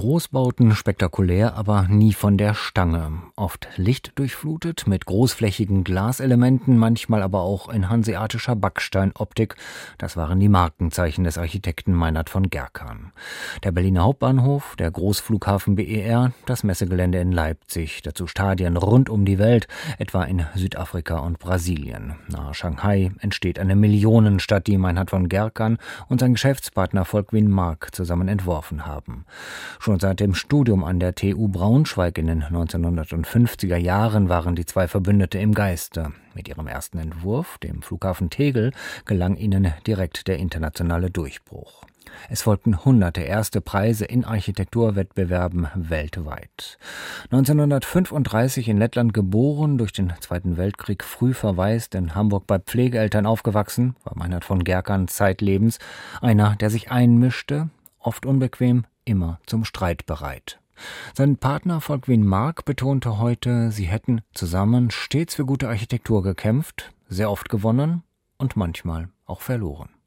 Großbauten spektakulär, aber nie von der Stange. Oft lichtdurchflutet mit großflächigen Glaselementen, manchmal aber auch in hanseatischer Backsteinoptik. Das waren die Markenzeichen des Architekten Meinhard von Gerkan. Der Berliner Hauptbahnhof, der Großflughafen BER, das Messegelände in Leipzig, dazu Stadien rund um die Welt, etwa in Südafrika und Brasilien. Nahe Shanghai entsteht eine Millionenstadt, die Meinhard von Gerkan und sein Geschäftspartner Volkwin Mark zusammen entworfen haben. Schon seit dem Studium an der TU Braunschweig in den 1950er Jahren waren die zwei Verbündete im Geiste. Mit ihrem ersten Entwurf, dem Flughafen Tegel, gelang ihnen direkt der internationale Durchbruch. Es folgten hunderte erste Preise in Architekturwettbewerben weltweit. 1935 in Lettland geboren, durch den Zweiten Weltkrieg früh verwaist, in Hamburg bei Pflegeeltern aufgewachsen, war Meinhard von Gerkan zeitlebens einer, der sich einmischte, oft unbequem, immer zum Streit bereit. Sein Partner Volkwin Mark betonte heute, sie hätten zusammen stets für gute Architektur gekämpft, sehr oft gewonnen und manchmal auch verloren.